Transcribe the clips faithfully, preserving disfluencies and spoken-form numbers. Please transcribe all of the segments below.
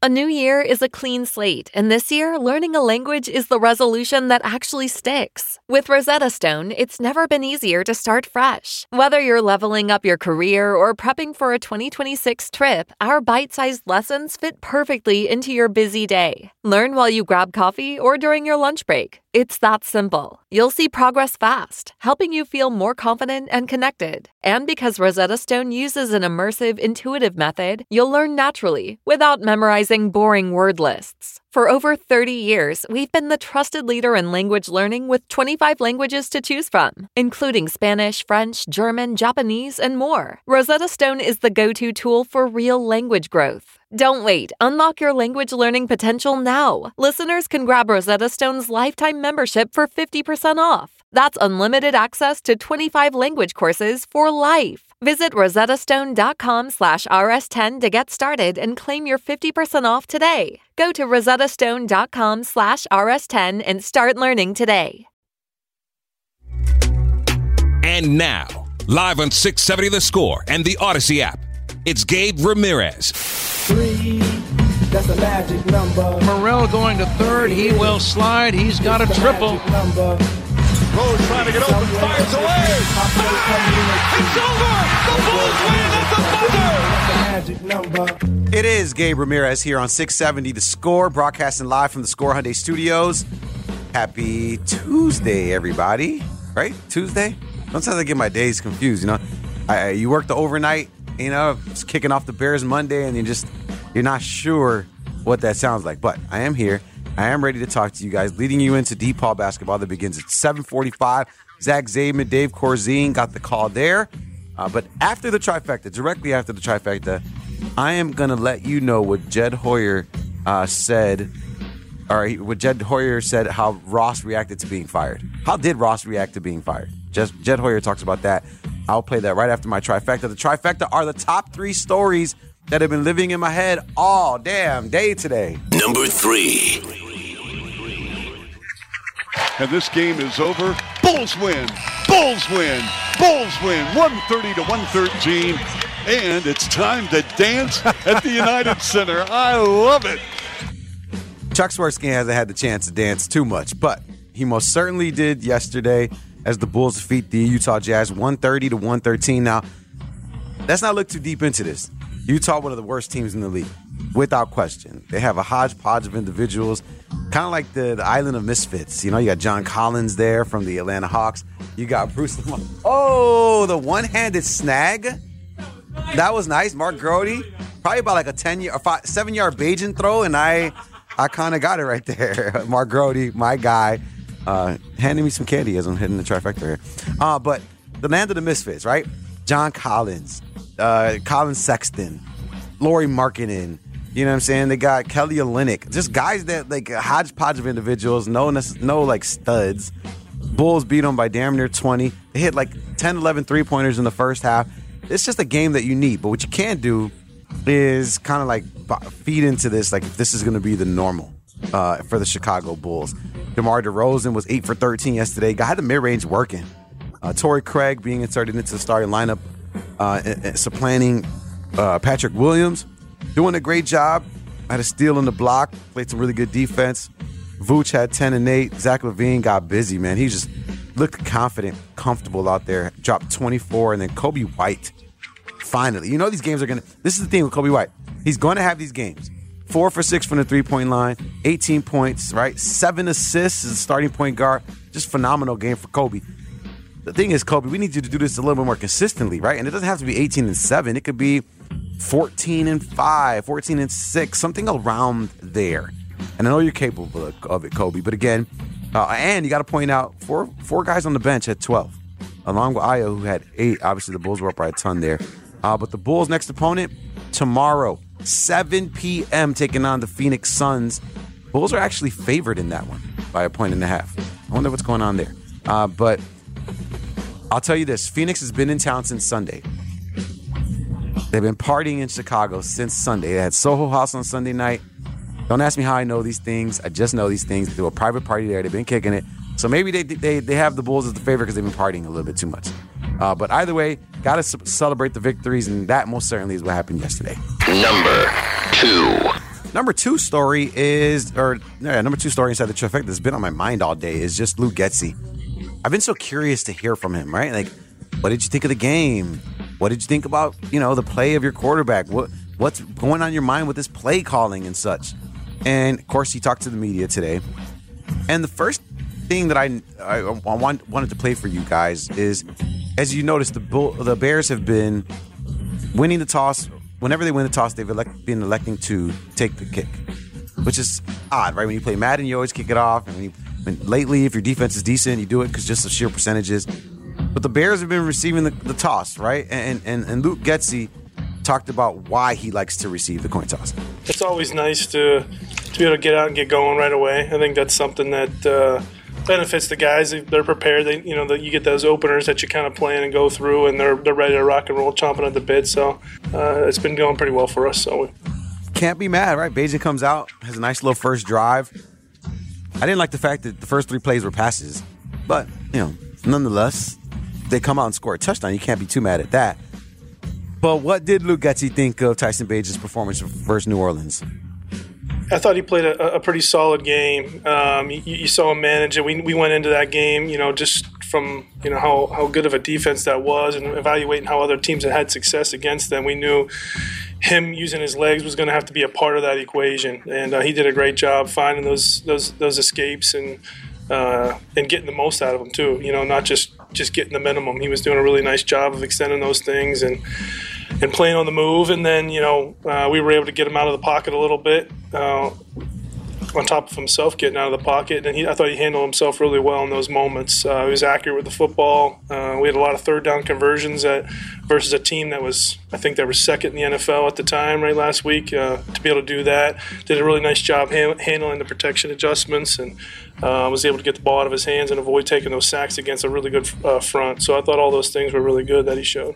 A new year is a clean slate, and this year, learning a language is the resolution that actually sticks. With Rosetta Stone, it's never been easier to start fresh. Whether you're leveling up your career or prepping for a twenty twenty-six trip, our bite-sized lessons fit perfectly into your busy day. Learn while you grab coffee or during your lunch break. It's that simple. You'll see progress fast, helping you feel more confident and connected. And because Rosetta Stone uses an immersive, intuitive method, you'll learn naturally without memorizing boring word lists. For over thirty years, we've been the trusted leader in language learning with twenty-five languages to choose from, including Spanish, French, German, Japanese, and more. Rosetta Stone is the go-to tool for real language growth. Don't wait. Unlock your language learning potential now. Listeners can grab Rosetta Stone's lifetime membership for fifty percent off. That's unlimited access to twenty-five language courses for life. Visit rosettastone.com slash rs10 to get started and claim your fifty percent off today. Go to rosettastone.com slash rs10 and start learning today. And now, live on six seventy The Score and the Odyssey app, it's Gabe Ramirez. Three, that's a magic number. Morrell going to third. He will slide. He's got a triple. Rose trying to get open, fires away. Ah! It's over. The Bulls win at the buzzer. It is Gabe Ramirez here on six seventy The Score, broadcasting live from the Score Hyundai Studios. Happy Tuesday, everybody. Right? Tuesday? Sometimes I get my days confused, you know. I, you work the overnight, you know, it's kicking off the Bears Monday, and you just, you're not sure what that sounds like. But I am here. I am ready to talk to you guys, leading you into DePaul basketball that begins at seven forty-five. Zach Zaidman, Dave Corzine got the call there. Uh, but after the trifecta, directly after the trifecta, I am going to let you know what Jed Hoyer uh, said, or what Jed Hoyer said, how Ross reacted to being fired. How did Ross react to being fired? Just Jed Hoyer talks about that. I'll play that right after my trifecta. The trifecta are the top three stories that have been living in my head all damn day today. Number three. And this game is over. Bulls win. Bulls win. Bulls win. one thirty to one thirteen. And it's time to dance at the United Center. I love it. Chuck Swirsky hasn't had the chance to dance too much, but he most certainly did yesterday as the Bulls defeat the Utah Jazz one thirty to one thirteen. Now, let's not look too deep into this. Utah, one of the worst teams in the league, without question. They have a hodgepodge of individuals, kind of like the, the island of misfits. You know, you got John Collins there from the Atlanta Hawks. You got Bruce Lamar. Oh, the one-handed snag. That was nice. Mark Grody, probably about like a ten-year, or five, seven-yard Bajan throw, and I, I kind of got it right there. Mark Grody, my guy, uh, handing me some candy as I'm hitting the trifecta here. Uh, but the land of the misfits, right? John Collins. Uh, Colin Sexton, Lauri Markkanen, you know what I'm saying? They got Kelly Olynyk, just guys that like a hodgepodge of individuals, no, no like studs. Bulls beat them by damn near twenty. They hit like ten, eleven three-pointers in the first half. It's just a game that you need, but what you can't do is kind of like feed into this, like if this is going to be the normal uh, for the Chicago Bulls. DeMar DeRozan was eight for thirteen yesterday. Got the mid-range working. Uh, Torrey Craig being inserted into the starting lineup. Uh, supplanting uh, Patrick Williams, doing a great job. Had a steal on the block, played some really good defense. Vooch had ten and eight. Zach LaVine got busy, man. He just looked confident, comfortable out there. Dropped twenty-four, and then Kobe White, finally. You know these games are going to – this is the thing with Kobe White. He's going to have these games. Four for six from the three-point line, eighteen points, right? Seven assists as a starting point guard. Just phenomenal game for Kobe. The thing is, Kobe, we need you to do this a little bit more consistently, right? And it doesn't have to be eighteen and seven. It could be fourteen and five, fourteen and six, something around there. And I know you're capable of it, Kobe. But again, uh, and you got to point out, four four guys on the bench at twelve, along with Ayo, who had eight. Obviously, the Bulls were up by a ton there. Uh, but the Bulls' next opponent, tomorrow, seven p.m., taking on the Phoenix Suns. Bulls are actually favored in that one by a point and a half. I wonder what's going on there. Uh, but I'll tell you this. Phoenix has been in town since Sunday. They've been partying in Chicago since Sunday. They had Soho House on Sunday night. Don't ask me how I know these things. I just know these things. They do a private party there. They've been kicking it. So maybe they they they have the Bulls as the favorite because they've been partying a little bit too much. Uh, but either way, got to c- celebrate the victories, and that most certainly is what happened yesterday. Number two. number two story is, or yeah, number two story inside the trifecta that's been on my mind all day is just Luke Getsy. I've been so curious to hear from him, right? Like, what did you think of the game? What did you think about, you know, the play of your quarterback? What What's going on in your mind with this play calling and such? And, of course, he talked to the media today. And the first thing that I, I, I want, wanted to play for you guys is, as you notice, the Bull, the Bears have been winning the toss. Whenever they win the toss, they've elect, been electing to take the kick, which is odd, right? When you play Madden, you always kick it off. And when you, when, lately, if your defense is decent, you do it because just the sheer percentages. But the Bears have been receiving the, the toss, right? And, and and Luke Getsy talked about why he likes to receive the coin toss. It's always nice to to be able to get out and get going right away. I think that's something that uh, benefits the guys. They're prepared. They, you know, that you get those openers that you kind of plan and go through, and they're they're ready to rock and roll, chomping at the bit. So uh, it's been going pretty well for us. So we can't be mad, right? Bagent comes out, has a nice little first drive. I didn't like the fact that the first three plays were passes, but you know, nonetheless, they come out and score a touchdown. You can't be too mad at that. But what did Luke Getsy think of Tyson Bagent's performance versus New Orleans? I thought he played a, a pretty solid game. Um, you, you saw him manage it. We we went into that game, you know, just from you know how, how good of a defense that was, and evaluating how other teams had had success against them. We knew him using his legs was going to have to be a part of that equation, and uh, he did a great job finding those those those escapes and uh, and getting the most out of them too. You know, not just just getting the minimum. He was doing a really nice job of extending those things and. and playing on the move, and then, you know, uh, we were able to get him out of the pocket a little bit, uh, on top of himself getting out of the pocket, and he, I thought he handled himself really well in those moments. Uh, he was accurate with the football. Uh, we had a lot of third down conversions at, versus a team that was, I think, that was second in the N F L at the time, right, last week. Uh, to be able to do that, did a really nice job ha- handling the protection adjustments, and uh, was able to get the ball out of his hands and avoid taking those sacks against a really good uh, front. So I thought all those things were really good that he showed.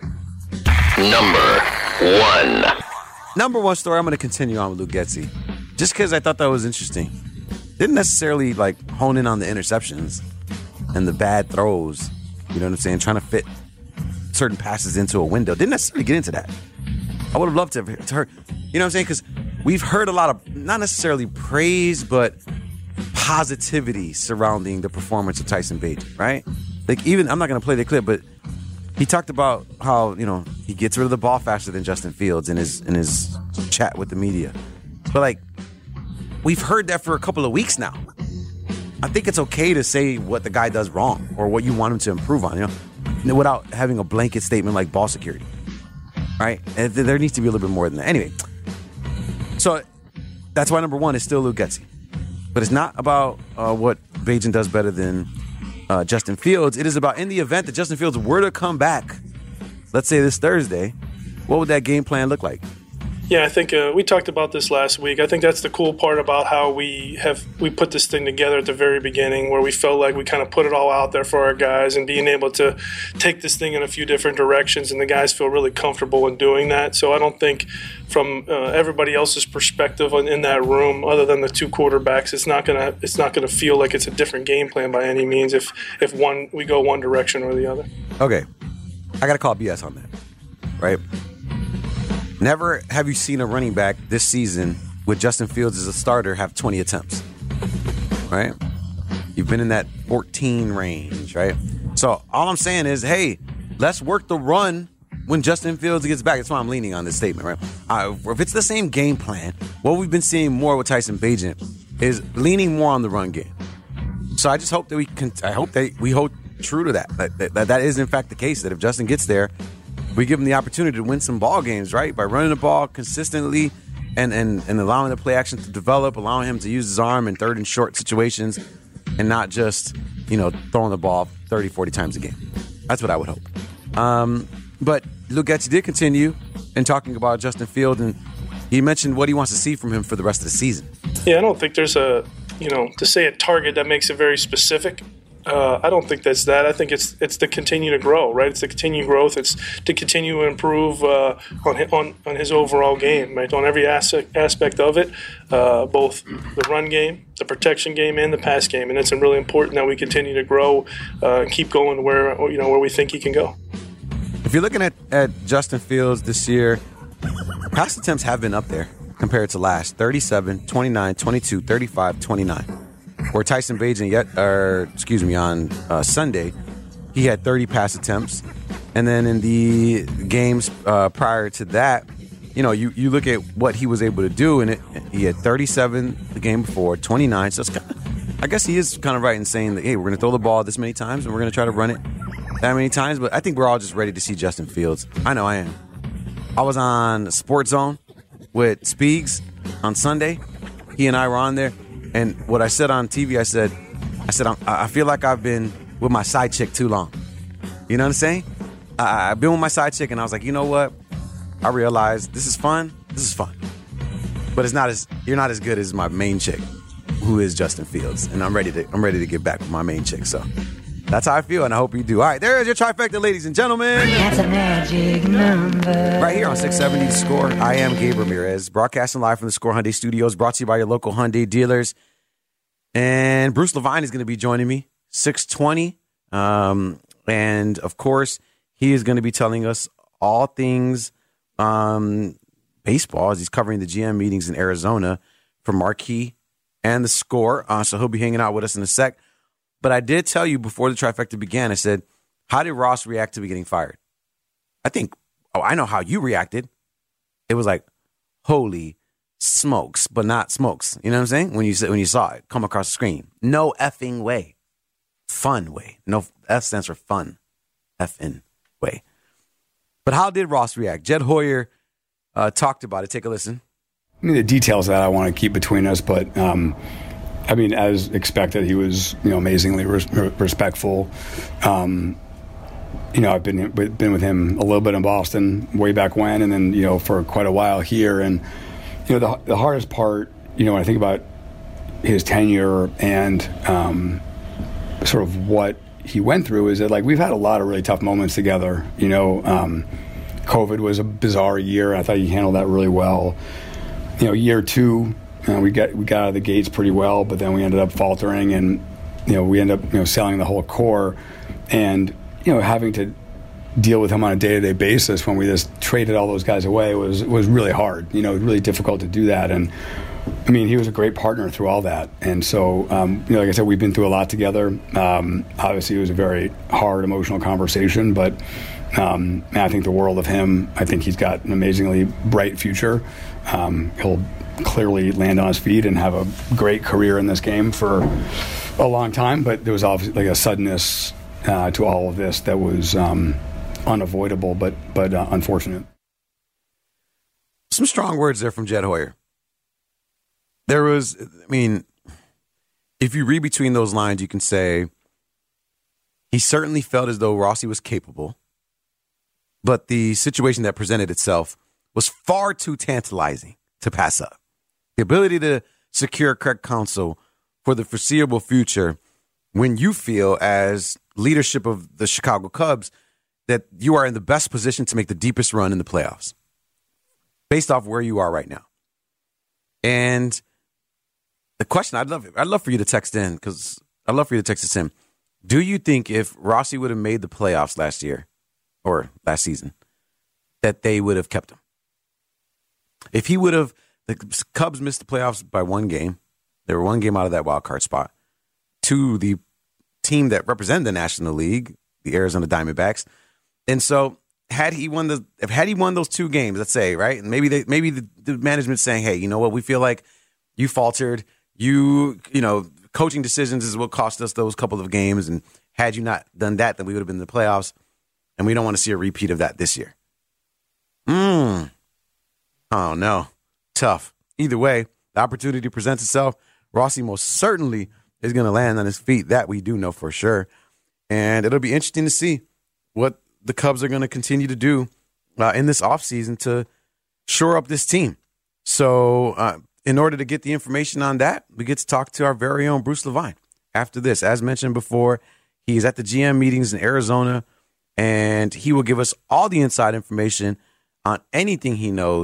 Number one. Number one story, I'm going to continue on with Luke Getsy. Just because I thought that was interesting. Didn't necessarily, like, hone in on the interceptions and the bad throws. You know what I'm saying? Trying to fit certain passes into a window. Didn't necessarily get into that. I would have loved to have heard. You know what I'm saying? Because we've heard a lot of, not necessarily praise, but positivity surrounding the performance of Tyson Bagent, right? Like, even, I'm not going to play the clip, but he talked about how, you know, he gets rid of the ball faster than Justin Fields in his in his chat with the media. But, like, we've heard that for a couple of weeks now. I think it's okay to say what the guy does wrong or what you want him to improve on, you know, without having a blanket statement like ball security, right? And there needs to be a little bit more than that. Anyway, so that's why number one is still Luke Getsy. But it's not about uh, what Bagent does better than Uh, Justin Fields. It is about, in the event that Justin Fields were to come back, let's say this Thursday, what would that game plan look like? Yeah, I think uh, we talked about this last week. I think that's the cool part about how we have we put this thing together at the very beginning, where we felt like we kind of put it all out there for our guys, and being able to take this thing in a few different directions, and the guys feel really comfortable in doing that. So I don't think from uh, everybody else's perspective in, in that room, other than the two quarterbacks, it's not gonna it's not gonna feel like it's a different game plan by any means. If if one we go one direction or the other. Okay, I gotta call B S on that, right? Never have you seen a running back this season with Justin Fields as a starter have twenty attempts, right? You've been in that fourteen range, right? So all I'm saying is, hey, let's work the run when Justin Fields gets back. That's why I'm leaning on this statement, right? Uh, if it's the same game plan, what we've been seeing more with Tyson Bagent is leaning more on the run game. So I just hope that we can. I hope that we hold true to that. That, that. that is in fact the case. That if Justin gets there, we give him the opportunity to win some ball games, right? By running the ball consistently and, and, and allowing the play action to develop, allowing him to use his arm in third and short situations, and not just, you know, throwing the ball thirty, forty times a game. That's what I would hope. Um, but Luke Getsy did continue in talking about Justin Fields, and he mentioned what he wants to see from him for the rest of the season. Yeah, I don't think there's a, you know, to say a target that makes it very specific. Uh, I don't think that's that. I think it's it's to continue to grow, right? It's to continue growth. It's to continue to improve uh, on, his, on on his overall game, right? On every aspect aspect of it, uh, both the run game, the protection game, and the pass game. And it's really important that we continue to grow uh, and keep going where you know where we think he can go. If you're looking at, at Justin Fields this year, pass attempts have been up there. compared to last, thirty-seven, twenty-nine, twenty-two, thirty-five, twenty-nine. Where Tyson Bagent, yet, or excuse me, on uh, Sunday, he had thirty pass attempts. And then in the games uh, prior to that, you know, you, you look at what he was able to do, and it, he had thirty-seven the game before, twenty-nine. So it's kind of, I guess he is kind of right in saying that, hey, we're going to throw the ball this many times, and we're going to try to run it that many times. But I think we're all just ready to see Justin Fields. I know I am. I was on Sports Zone with Speegs on Sunday. He and I were on there. And what I said on T V, I said, I said, I'm, I feel like I've been with my side chick too long. You know what I'm saying? I, I've been with my side chick, and I was like, you know what? I realized this is fun. This is fun. But it's not as you're not as good as my main chick, who is Justin Fields. And I'm ready to I'm ready to get back with my main chick. So that's how I feel, and I hope you do. All right, there is your trifecta, ladies and gentlemen. That's a magic number. Right here on six seventy The Score. I am Gabe Ramirez, broadcasting live from the Score Hyundai Studios, brought to you by your local Hyundai dealers. And Bruce Levine is going to be joining me, six twenty. Um, and, of course, he is going to be telling us all things um, baseball as he's covering the G M meetings in Arizona for Marquee and the Score. Uh, so he'll be hanging out with us in a sec. But I did tell you before the trifecta began, I said, how did Ross react to me getting fired? I think, oh, I know how you reacted. It was like, holy smokes, but not smokes. You know what I'm saying? When you when you saw it come across the screen. No effing way. Fun way. No, F stands for fun. F-N way. But how did Ross react? Jed Hoyer uh, talked about it. Take a listen. I mean, the details that I want to keep between us, but um, I mean, as expected, he was, you know, amazingly res- respectful. Um, you know, I've been been with him a little bit in Boston way back when, and then, you know, for quite a while here. And, you know, the the hardest part, you know, when I think about his tenure and um, sort of what he went through is that, like, we've had a lot of really tough moments together. You know, um, COVID was a bizarre year. I thought he handled that really well. You know, year two, uh, we got we got out of the gates pretty well, but then we ended up faltering, and, you know, we ended up, you know, selling the whole core, and, you know, having to deal with him on a day-to-day basis when we just traded all those guys away was was really hard. You know, really difficult to do that. And I mean, he was a great partner through all that. And so, um, you know, like I said, we've been through a lot together. Um, obviously, it was a very hard, emotional conversation, but um, I think the world of him. I think he's got an amazingly bright future. Um, he'll clearly land on his feet and have a great career in this game for a long time. But there was obviously like a suddenness uh, to all of this that was um, unavoidable, but but uh, unfortunate. Some strong words there from Jed Hoyer. There was, I mean, if you read between those lines, you can say he certainly felt as though Rossi was capable, but the situation that presented itself was far too tantalizing to pass up. The ability to secure correct counsel for the foreseeable future when you feel, as leadership of the Chicago Cubs, that you are in the best position to make the deepest run in the playoffs based off where you are right now. And the question, I'd love I'd love for you to text in, because I'd love for you to text us in. Do you think if Rossi would have made the playoffs last year or last season, that they would have kept him? If he would have, the Cubs missed the playoffs by one game. They were one game out of that wild card spot. To the team that represented the National League, the Arizona Diamondbacks. And so had he won the if had he won those two games, let's say, right? And maybe they maybe the, the management's saying, hey, you know what, we feel like you faltered. You, you know, coaching decisions is what cost us those couple of games. And had you not done that, then we would have been in the playoffs. And we don't want to see a repeat of that this year. Hmm. Oh, no. Tough. Either way, the opportunity presents itself. Rossi most certainly is going to land on his feet. That we do know for sure. And it'll be interesting to see what the Cubs are going to continue to do uh, in this offseason to shore up this team. So uh, in order to get the information on that, we get to talk to our very own Bruce Levine after this. As mentioned before, he's at the G M meetings in Arizona, and he will give us all the inside information on anything he knows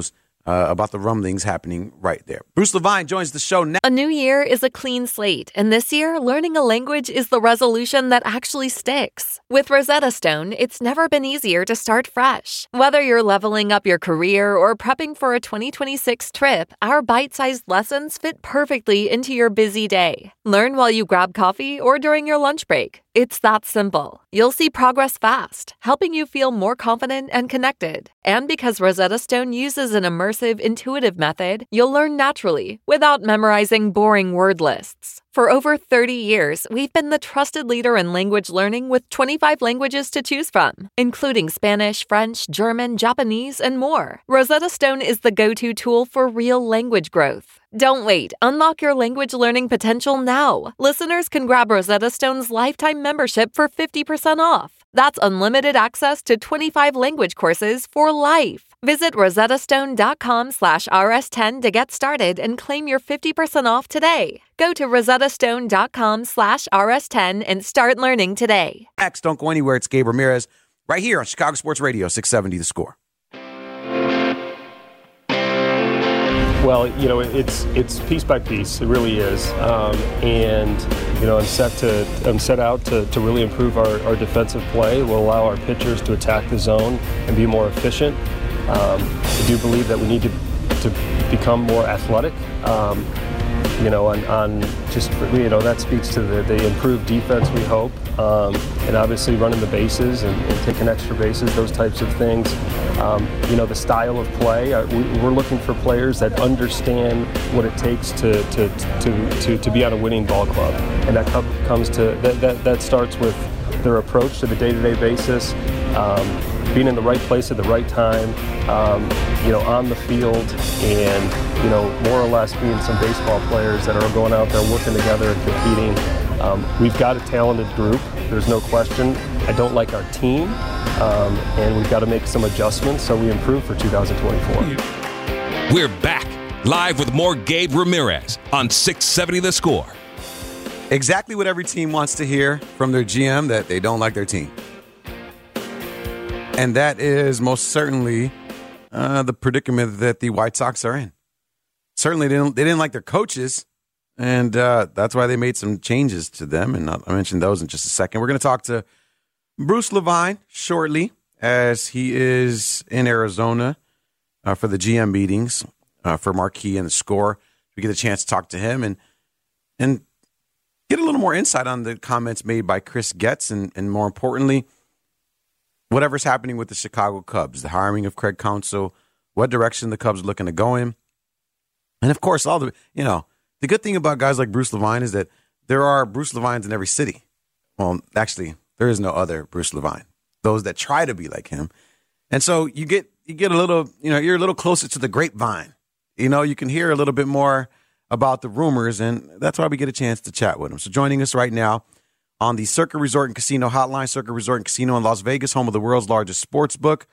uh, about the rumblings happening right there. Bruce Levine joins the show now. A new year is a clean slate, and this year, learning a language is the resolution that actually sticks. With Rosetta Stone, it's never been easier to start fresh. Whether you're leveling up your career or prepping for a twenty twenty-six trip, our bite-sized lessons fit perfectly into your busy day. Learn while you grab coffee or during your lunch break. It's that simple. You'll see progress fast, helping you feel more confident and connected. And because Rosetta Stone uses an immersive, intuitive method, you'll learn naturally without memorizing boring word lists. For over thirty years, we've been the trusted leader in language learning with twenty-five languages to choose from, including Spanish, French, German, Japanese, and more. Rosetta Stone is the go-to tool for real language growth. Don't wait. Unlock your language learning potential now. Listeners can grab Rosetta Stone's lifetime membership for fifty percent off. That's unlimited access to twenty-five language courses for life. Visit rosettastone.com slash rs10 to get started and claim your fifty percent off today. Go to rosettastone.com slash rs10 and start learning today. Next, don't go anywhere. It's Gabe Ramirez right here on Chicago Sports Radio, six seventy The Score. Well, you know, it's it's piece by piece. It really is, um, and you know, I'm set to I'm set out to, to really improve our, our defensive play. Will allow our pitchers to attack the zone and be more efficient. Um, I do believe that we need to to become more athletic. Um, you know, on, on just you know that speaks to the, the improved defense we hope, um, and obviously running the bases and, and taking extra bases, those types of things. Um, you know, the style of play. Uh, we, we're looking for players that understand what it takes to to to to, to be on a winning ball club, and that com- comes to that, that that starts with their approach to the day-to-day basis. Um, being in the right place at the right time, um, you know, on the field, and, you know, more or less being some baseball players that are going out there working together and competing. Um, we've got a talented group, there's no question. I don't like our team, um, and we've got to make some adjustments so we improve for two thousand twenty-four. We're back, live with more Gabe Ramirez on six seventy The Score. Exactly what every team wants to hear from their G M, that they don't like their team. And that is most certainly uh, the predicament that the White Sox are in. Certainly, they didn't, they didn't like their coaches, and uh, that's why they made some changes to them. And I'll mention those in just a second. We're going to talk to Bruce Levine shortly, as he is in Arizona uh, for the G M meetings uh, for Marquee and the Score. We get a chance to talk to him and and get a little more insight on the comments made by Chris Getz, and, and more importantly, whatever's happening with the Chicago Cubs, the hiring of Craig Counsell, what direction the Cubs are looking to go in. And, of course, all the, you know, the good thing about guys like Bruce Levine is that there are Bruce Levines in every city. Well, actually, there is no other Bruce Levine, those that try to be like him. And so you get you get a little, you know, you're a little closer to the grapevine. You know, you can hear a little bit more about the rumors, and that's why we get a chance to chat with him. So joining us right now on the Circa Resort and Casino Hotline, Circa Resort and Casino in Las Vegas, home of the world's largest sports book.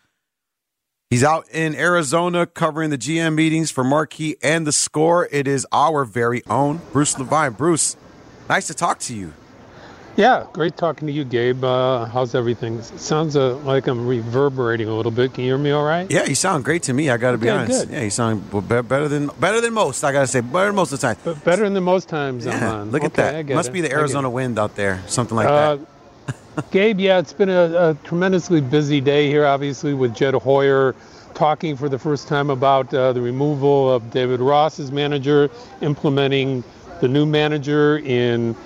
He's out in Arizona covering the G M meetings for Marquee and the Score. It is our very own Bruce Levine. Bruce, nice to talk to you. Yeah, great talking to you, Gabe. Uh, how's everything? It sounds uh, like I'm reverberating a little bit. Can you hear me all right? Yeah, you sound great to me. I got to be okay, honest. Good. Yeah, you sound better than better than most. I got to say, better than most of the time. But better than most times yeah, I'm on. Look at okay, that. I get Must it. be the Arizona wind out there, something like uh, that. Gabe, yeah, it's been a, a tremendously busy day here, obviously, with Jed Hoyer talking for the first time about uh, the removal of David Ross as manager, implementing the new manager in,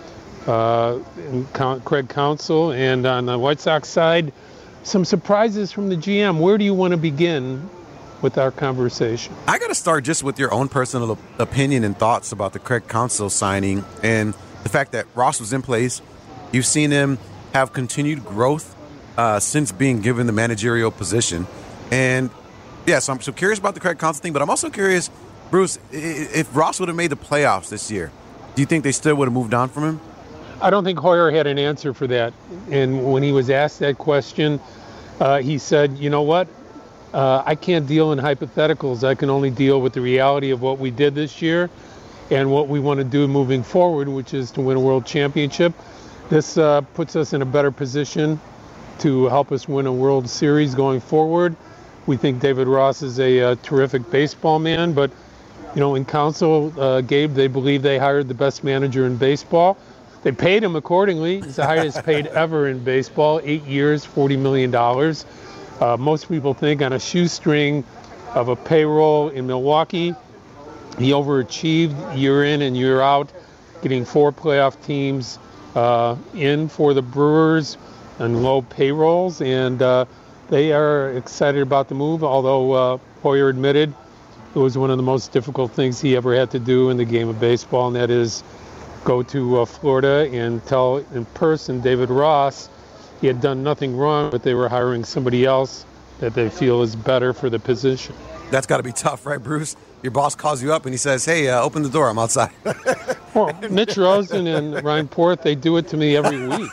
uh, in Craig Counsell, and on the White Sox side, some surprises from the G M. Where do you want to begin with our conversation? I got to start just with your own personal opinion and thoughts about the Craig Counsell signing and the fact that Ross was in place. You've seen him have continued growth uh, since being given the managerial position. And, yeah, so I'm so curious about the Craig Counsell thing, but I'm also curious, Bruce, if Ross would have made the playoffs this year, do you think they still would have moved on from him? I don't think Hoyer had an answer for that. And when he was asked that question, uh, he said, you know what? Uh, I can't deal in hypotheticals. I can only deal with the reality of what we did this year and what we want to do moving forward, which is to win a world championship. This uh, puts us in a better position to help us win a World Series going forward. We think David Ross is a, a terrific baseball man, but you know, in council, uh, Gabe, they believe they hired the best manager in baseball. They paid him accordingly. He's the highest paid ever in baseball, eight years, forty million dollars. Uh, most people think on a shoestring of a payroll in Milwaukee. He overachieved year in and year out, getting four playoff teams uh, in for the Brewers and low payrolls, and uh, they are excited about the move, although uh, Hoyer admitted it was one of the most difficult things he ever had to do in the game of baseball, and that is go to uh, Florida and tell in person David Ross he had done nothing wrong, but they were hiring somebody else that they feel is better for the position. That's got to be tough, right, Bruce? Your boss calls you up and he says, hey, uh, open the door, I'm outside. Well, Mitch Rosen and Ryan Porth, they do it to me every week.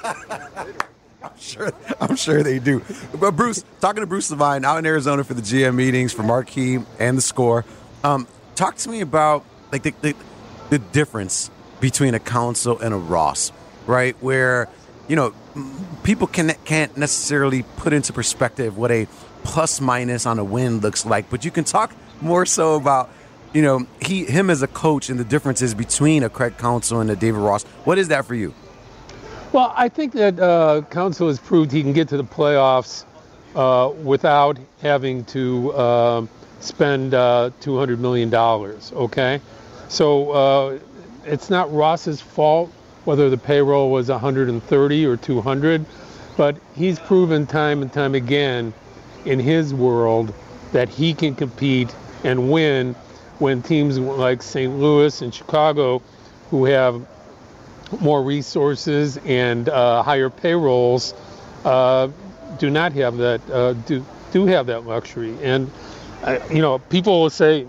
I'm sure, I'm sure they do. But Bruce, talking to Bruce Levine out in Arizona for the G M meetings for Marquee and the Score, um, talk to me about like the, the, the difference between a Counsell and a Ross, right? Where, you know, people can, can't necessarily put into perspective what a plus minus on a win looks like, but you can talk more so about, you know, he him as a coach and the differences between a Craig Counsell and a David Ross. What is that for you? Well, I think that uh, Counsell has proved he can get to the playoffs uh, without having to uh, spend uh, two hundred million dollars, okay? So uh, it's not Ross's fault whether the payroll was one hundred thirty or two hundred, but he's proven time and time again in his world that he can compete and win when teams like Saint Louis and Chicago, who have more resources and uh, higher payrolls, uh, do not have that, uh, do, do have that luxury. And, uh, you know, people will say,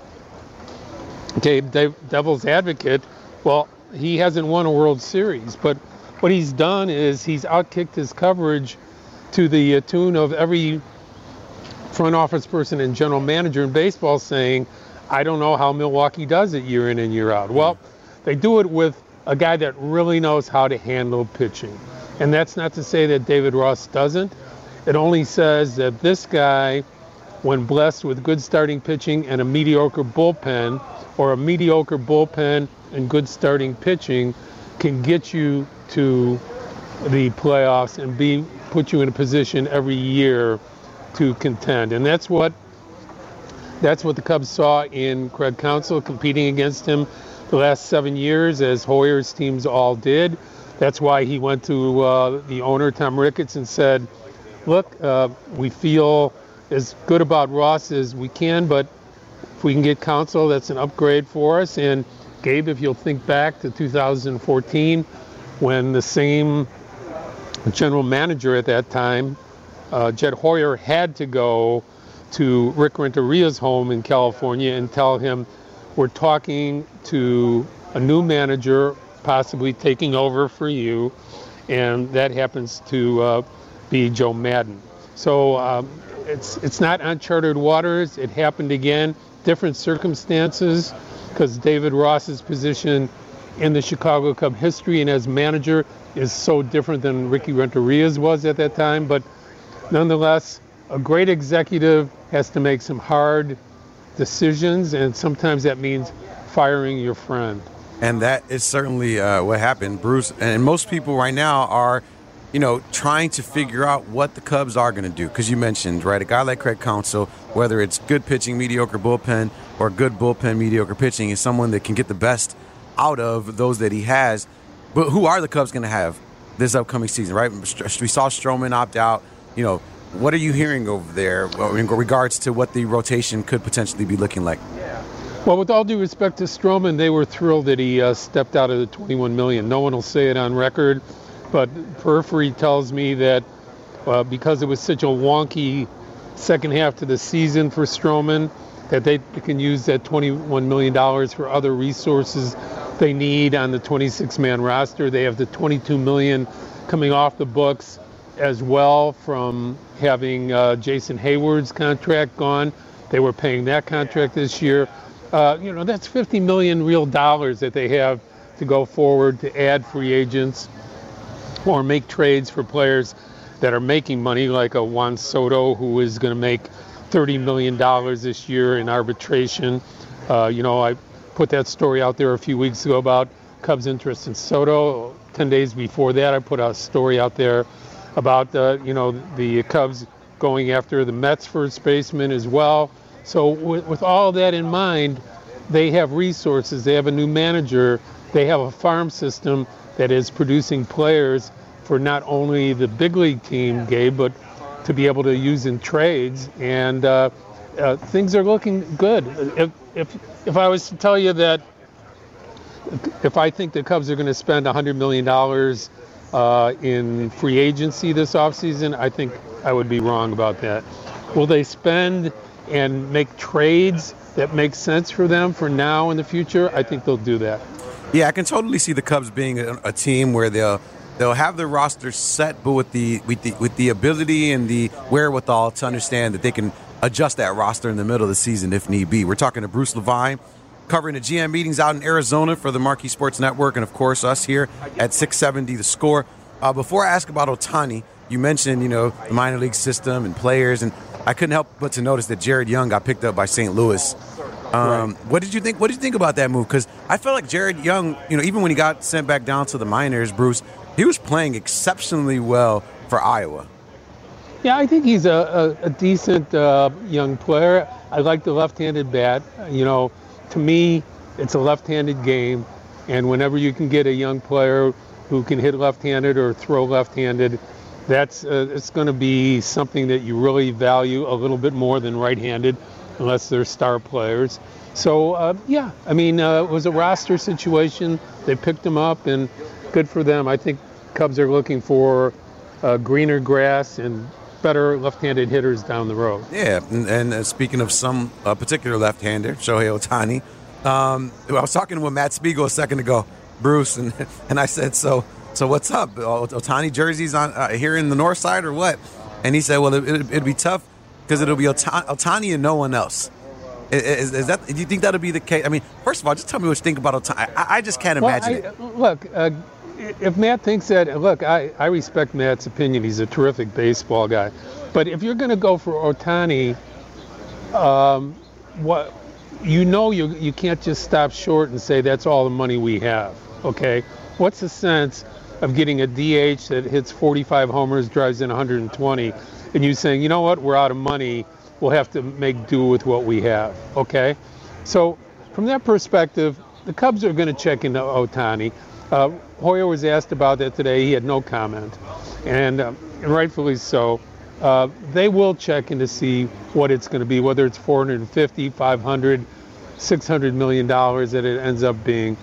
okay, devil's advocate, well, he hasn't won a World Series, but what he's done is he's outkicked his coverage to the uh, tune of every front office person and general manager in baseball saying, I don't know how Milwaukee does it year in and year out. Well, they do it with a guy that really knows how to handle pitching. And that's not to say that David Ross doesn't. It only says that this guy, when blessed with good starting pitching and a mediocre bullpen, or a mediocre bullpen and good starting pitching, can get you to the playoffs and be put you in a position every year to contend. And that's what that's what the Cubs saw in Craig Counsell, competing against him the last seven years, as Hoyer's teams all did. That's why he went to uh, the owner, Tom Ricketts, and said, look, uh, we feel as good about Ross as we can, but if we can get Counsell, that's an upgrade for us. And Gabe, if you'll think back to two thousand fourteen, when the same general manager at that time, uh, Jed Hoyer, had to go to Rick Renteria's home in California and tell him, we're talking to a new manager, possibly taking over for you, and that happens to uh, be Joe Maddon. So um, it's it's not uncharted waters. It happened again, different circumstances, because David Ross's position in the Chicago Cub history and as manager is so different than Ricky Renteria's was at that time. But nonetheless, a great executive has to make some hard decisions, and sometimes that means firing your friend. And that is certainly uh, what happened, Bruce. And most people right now are, you know, trying to figure out what the Cubs are going to do. Because you mentioned, right, a guy like Craig Counsell, whether it's good pitching, mediocre bullpen, or good bullpen, mediocre pitching, is someone that can get the best out of those that he has. But who are the Cubs going to have this upcoming season, right? We saw Stroman opt out. You know, what are you hearing over there in regards to what the rotation could potentially be looking like? Well, with all due respect to Stroman, they were thrilled that he uh, stepped out of the twenty-one million dollars. No one will say it on record, but periphery tells me that uh, because it was such a wonky second half to the season for Stroman, that they can use that twenty-one million dollars for other resources they need on the twenty-six man roster. They have the twenty-two million dollars coming off the books as well from having uh, Jason Hayward's contract gone. They were paying that contract this year. Uh, you know, that's fifty million real dollars that they have to go forward to add free agents or make trades for players that are making money, like a Juan Soto, who is going to make thirty million dollars this year in arbitration. Uh, you know, I put that story out there a few weeks ago about Cubs' interest in Soto. Ten days before that, I put a story out there about, uh, you know, the Cubs going after the Mets first baseman as well. So with, with all that in mind, they have resources. They have a new manager. They have a farm system that is producing players for not only the big league team, Gabe, but to be able to use in trades. And uh, uh, things are looking good. If, if, if I was to tell you that if I think the Cubs are going to spend one hundred million dollars uh, in free agency this offseason, I think I would be wrong about that. Will they spend and make trades that make sense for them for now and the future? I think they'll do that. Yeah, I can totally see the Cubs being a, a team where they'll they'll have their roster set, but with the with the with the ability and the wherewithal to understand that they can adjust that roster in the middle of the season if need be. We're talking to Bruce Levine, covering the G M meetings out in Arizona for the Marquee Sports Network, and of course us here at six seventy The Score. Uh, before I ask about Ohtani, you mentioned, you know, the minor league system and players, and I couldn't help but to notice that Jared Young got picked up by Saint Louis. Um, right. What did you think? What did you think about that move? Because I felt like Jared Young, you know, even when he got sent back down to the minors, Bruce, he was playing exceptionally well for Iowa. Yeah, I think he's a, a, a decent uh, young player. I like the left-handed bat. You know, to me, it's a left-handed game, and whenever you can get a young player who can hit left-handed or throw left-handed, that's uh, it's going to be something that you really value a little bit more than right-handed, unless they're star players. So, uh, yeah, I mean, uh, it was a roster situation. They picked him up, and good for them. I think Cubs are looking for uh, greener grass and better left-handed hitters down the road. Yeah, and, and uh, speaking of some uh, particular left-hander, Shohei Ohtani, um, I was talking with Matt Spiegel a second ago, Bruce, and and I said, so so what's up? Ohtani jerseys on uh, here in the north side or what? And he said, well, it, it, it'd be tough because it'll be Ohtani and no one else. Is, is that? Do you think that'll be the case? I mean, first of all, just tell me what you think about Ohtani. I, I just can't well, imagine I, it. Look, uh, if Matt thinks that, look, I, I respect Matt's opinion. He's a terrific baseball guy. But if you're going to go for Ohtani, um, what you know you you can't just stop short and say that's all the money we have. Okay, what's the sense of getting a D H that hits forty-five homers, drives in one hundred twenty, and you saying, you know what, we're out of money, we'll have to make do with what we have. Okay, so from that perspective, the Cubs are going to check into Ohtani. Uh, Hoyer was asked about that today. He had no comment, and, uh, and rightfully so. Uh, they will check in to see what it's going to be, whether it's four hundred fifty, five hundred, six hundred million dollars that it ends up being.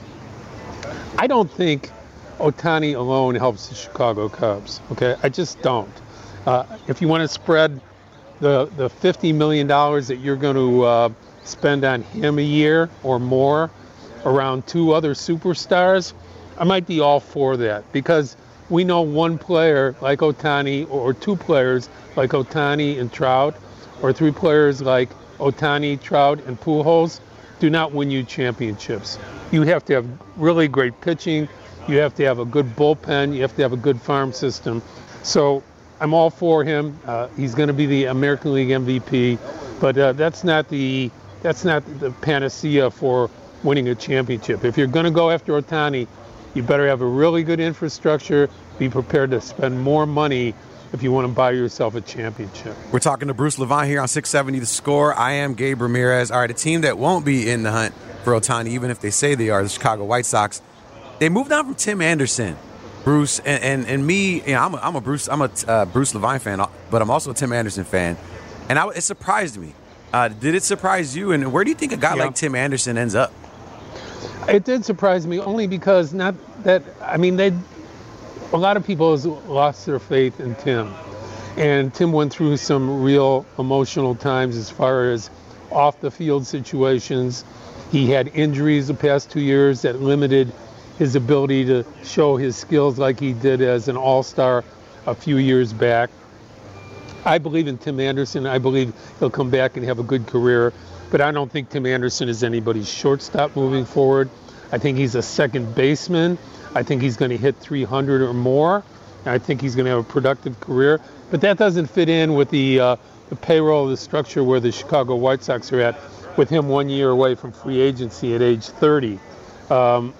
I don't think Ohtani alone helps the Chicago Cubs. Okay, I just don't. Uh, if you want to spread the the fifty million dollars that you're going to uh, spend on him a year or more around two other superstars, I might be all for that, because we know one player like Ohtani, or two players like Ohtani and Trout, or three players like Ohtani, Trout, and Pujols do not win you championships. You have to have really great pitching. You have to have a good bullpen. You have to have a good farm system. So I'm all for him. Uh, he's going to be the American League M V P, but uh, that's not the that's not the panacea for winning a championship. If you're going to go after Ohtani, you better have a really good infrastructure, be prepared to spend more money if you want to buy yourself a championship. We're talking to Bruce Levine here on six seventy The Score. I am Gabe Ramirez. All right, a team that won't be in the hunt for Ohtani, even if they say they are, the Chicago White Sox. They moved on from Tim Anderson, Bruce, and, and, and me. You know, I'm a, I'm a Bruce I'm a uh, Bruce Levine fan, but I'm also a Tim Anderson fan, and I, it surprised me. Uh, did it surprise you? And where do you think a guy yeah. like Tim Anderson ends up? It did surprise me, only because not that I mean they. A lot of people have lost their faith in Tim, and Tim went through some real emotional times as far as off the field situations. He had injuries the past two years that limited his ability to show his skills like he did as an all-star a few years back. I believe in Tim Anderson. I believe he'll come back and have a good career, but I don't think Tim Anderson is anybody's shortstop moving forward. I think he's a second baseman. I think he's going to hit three hundred or more. I think he's going to have a productive career. But that doesn't fit in with the uh, the payroll, the structure where the Chicago White Sox are at, with him one year away from free agency at age thirty. Um,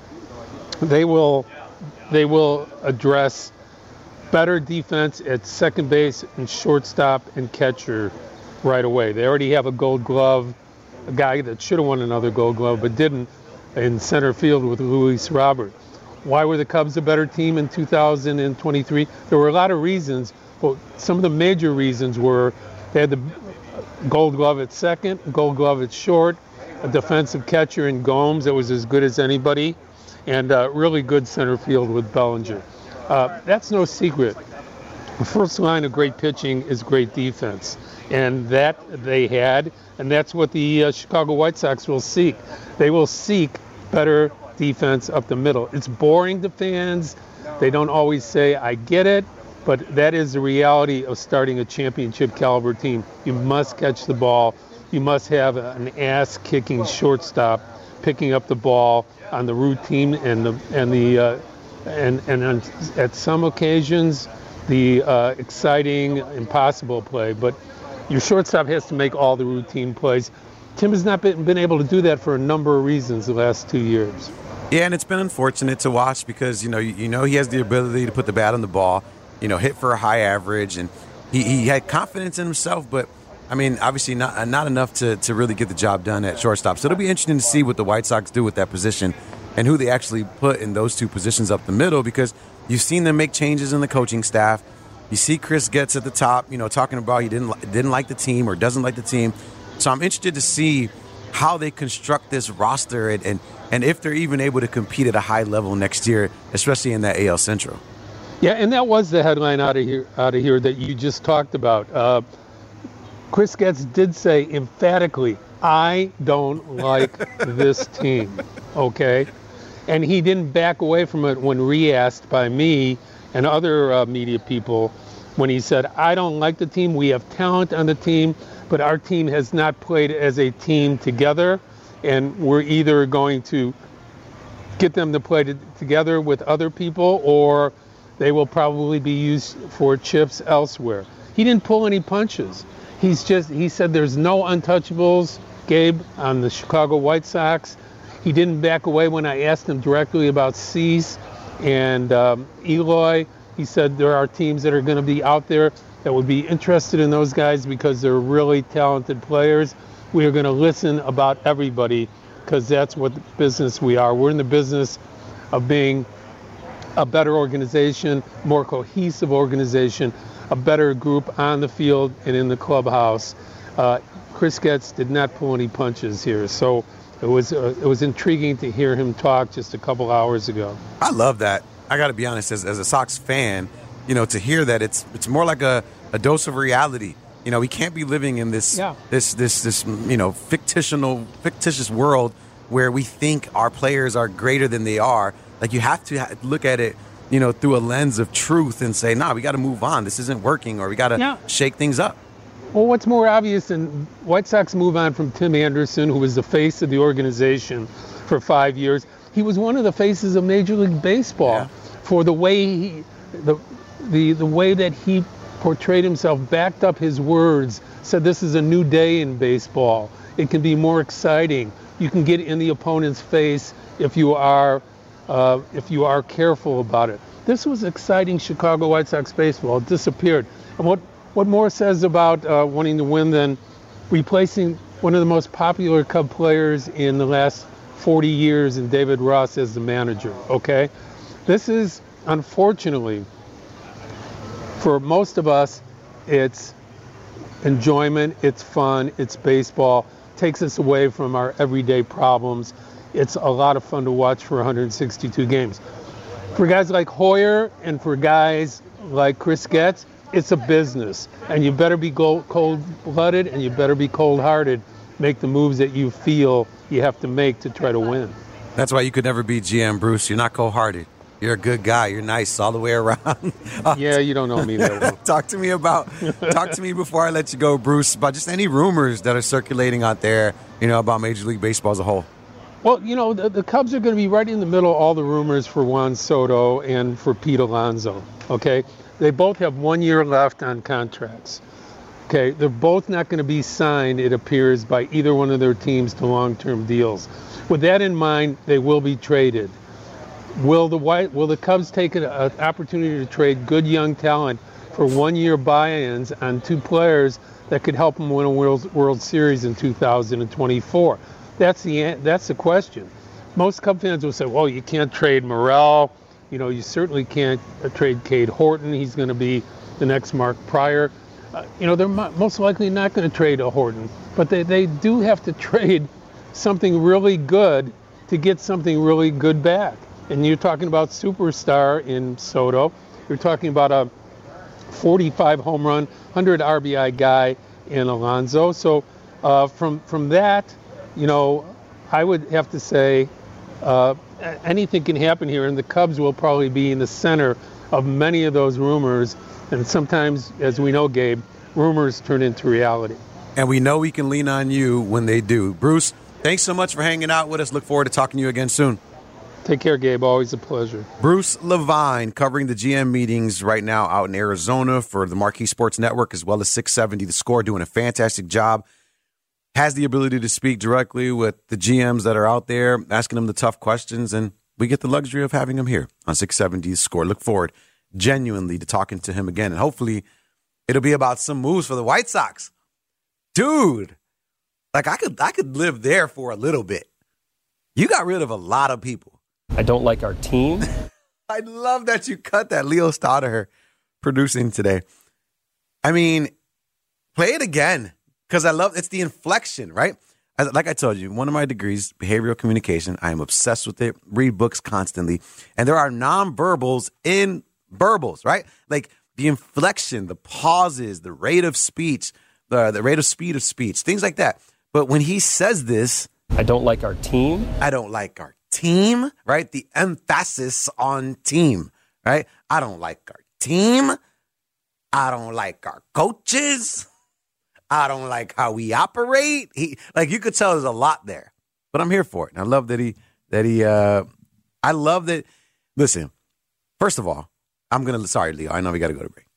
they will they will address better defense at second base and shortstop and catcher right away. They already have a Gold Glove, a guy that should have won another Gold Glove but didn't, in center field with Luis Robert. Why were the Cubs a better team in two thousand twenty-three? There were a lot of reasons, but some of the major reasons were they had the Gold Glove at second, Gold Glove at short, a defensive catcher in Gomes that was as good as anybody, and uh, really good center field with Bellinger. Uh, that's no secret. The first line of great pitching is great defense, and that they had, and that's what the uh, Chicago White Sox will seek. They will seek better defense up the middle. It's boring to fans. They don't always say, I get it, but that is the reality of starting a championship caliber team. You must catch the ball. You must have an ass-kicking shortstop picking up the ball on the routine and the and the uh, and and on, at some occasions the uh, exciting, impossible play. But your shortstop has to make all the routine plays. Tim has not been, been able to do that for a number of reasons the last two years. Yeah, and it's been unfortunate to watch because, you know, you, you know he has the ability to put the bat on the ball, you know, hit for a high average, and he, he had confidence in himself, but, I mean, obviously not not enough to, to really get the job done at shortstop. So it'll be interesting to see what the White Sox do with that position and who they actually put in those two positions up the middle, because you've seen them make changes in the coaching staff. You see Chris Getz at the top, you know, talking about he didn't didn't like the team or doesn't like the team. So I'm interested to see how they construct this roster and, and, and if they're even able to compete at a high level next year, especially in that A L Central. Yeah, and that was the headline out of here out of here that you just talked about. Uh, Chris Getz did say emphatically, I don't like this team, okay? And he didn't back away from it when re-asked by me and other uh, media people when he said, I don't like the team. We have talent on the team, but our team has not played as a team together, and we're either going to get them to play to, together with other people, or they will probably be used for chips elsewhere. He didn't pull any punches. He's just, he said there's no untouchables, Gabe, on the Chicago White Sox. He didn't back away when I asked him directly about Cease and um, Eloy. He said there are teams that are going to be out there that would be interested in those guys because they're really talented players. We are going to listen about everybody because that's what business we are. We're in the business of being a better organization, more cohesive organization, a better group on the field and in the clubhouse. Uh, Chris Getz did not pull any punches here, so it was uh, it was intriguing to hear him talk just a couple hours ago. I love that. I got to be honest, as, as a Sox fan, you know, to hear that it's it's more like a, a dose of reality. You know, we can't be living in this yeah. this this this you know fictional fictitious world where we think our players are greater than they are. Like, you have to ha- look at it, you know, through a lens of truth and say, nah, we got to move on. This isn't working, or we got to yeah. shake things up. Well, what's more obvious than White Sox move on from Tim Anderson, who was the face of the organization for five years. He was one of the faces of Major League Baseball yeah. for the way he, the, the the way that he portrayed himself, backed up his words, said this is a new day in baseball. It can be more exciting. You can get in the opponent's face if you are uh, if you are careful about it. This was exciting Chicago White Sox baseball. It disappeared. And what What more says about uh, wanting to win than replacing one of the most popular Cub players in the last forty years in David Ross as the manager, okay? This is, unfortunately, for most of us, it's enjoyment, it's fun, it's baseball, takes us away from our everyday problems. It's a lot of fun to watch for one hundred sixty-two games. For guys like Hoyer and for guys like Chris Getz, it's a business, and you better be cold-blooded and you better be cold-hearted. Make the moves that you feel you have to make to try to win. That's why you could never be G M, Bruce. You're not cold-hearted. You're a good guy. You're nice all the way around. uh, yeah, you don't know me that well. talk to me about, talk to me before I let you go, Bruce, about just any rumors that are circulating out there, you know, about Major League Baseball as a whole. Well, you know, the, the Cubs are going to be right in the middle of all the rumors for Juan Soto and for Pete Alonso, okay? They both have one year left on contracts. Okay, they're both not going to be signed, it appears, by either one of their teams to long-term deals. With that in mind, they will be traded. Will the White, will the Cubs take an opportunity to trade good young talent for one-year buy-ins on two players that could help them win a World, World Series in two thousand twenty-four? That's the that's the question. Most Cub fans will say, well, you can't trade Morel. You know, you certainly can't uh, trade Cade Horton. He's going to be the next Mark Pryor. Uh, you know, they're mo- most likely not going to trade a Horton, but they, they do have to trade something really good to get something really good back. And you're talking about superstar in Soto. You're talking about a forty-five home run, one hundred R B I guy in Alonso. So uh, from from that, you know, I would have to say uh, anything can happen here, and the Cubs will probably be in the center of many of those rumors. And sometimes, as we know, Gabe, rumors turn into reality. And we know we can lean on you when they do. Bruce, thanks so much for hanging out with us. Look forward to talking to you again soon. Take care, Gabe. Always a pleasure. Bruce Levine covering the G M meetings right now out in Arizona for the Marquee Sports Network as well as six seventy The Score, doing a fantastic job. Has the ability to speak directly with the G Ms that are out there, asking them the tough questions, and we get the luxury of having him here on six seventy The Score. Look forward genuinely to talking to him again, and hopefully it'll be about some moves for the White Sox. Dude, like I could I could live there for a little bit. You got rid of a lot of people. I don't like our team. I love that you cut that. Leo Stauder producing today. I mean, play it again because I love it's the inflection, right? As, like I told you, one of my degrees, behavioral communication. I am obsessed with it. Read books constantly, and there are nonverbals in verbals, right? Like the inflection, the pauses, the rate of speech, the the rate of speed of speech, things like that. But when he says this, I don't like our team. I don't like our team, right? The emphasis on team, right? I don't like our team. I don't like our coaches. I don't like how we operate. He, like you could tell there's a lot there, but I'm here for it. And I love that he, that he, uh, I love that. Listen, first of all, I'm going to, sorry, Leo, I know we got to go to break.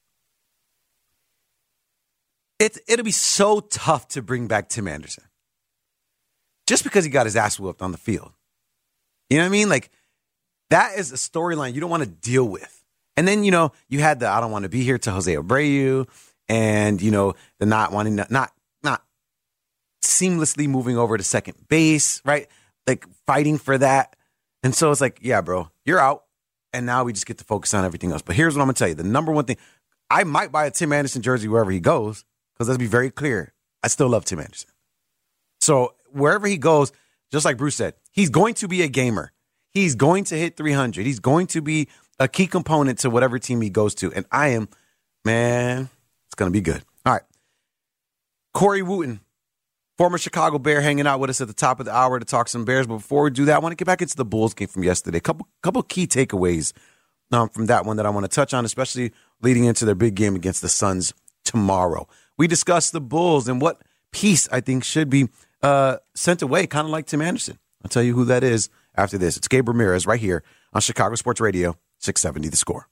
It, it'll be so tough to bring back Tim Anderson just because he got his ass whooped on the field. You know what I mean? Like, that is a storyline you don't want to deal with. And then, you know, you had the I don't want to be here to Jose Abreu and, you know, the not wanting to, not, not seamlessly moving over to second base, right? Like, fighting for that. And so it's like, yeah, bro, you're out. And now we just get to focus on everything else. But here's what I'm going to tell you. The number one thing, I might buy a Tim Anderson jersey wherever he goes because let's be very clear. I still love Tim Anderson. So wherever he goes, just like Bruce said, he's going to be a gamer. He's going to hit three hundred. He's going to be a key component to whatever team he goes to. And I am, man, it's going to be good. All right. Corey Wooten, former Chicago Bear, hanging out with us at the top of the hour to talk some Bears. But before we do that, I want to get back into the Bulls game from yesterday. A couple, couple key takeaways um, from that one that I want to touch on, especially leading into their big game against the Suns tomorrow. We discussed the Bulls and what piece I think should be uh, sent away, kind of like Tim Anderson. I'll tell you who that is after this. It's Gabe Ramirez right here on Chicago Sports Radio, six seventy The Score.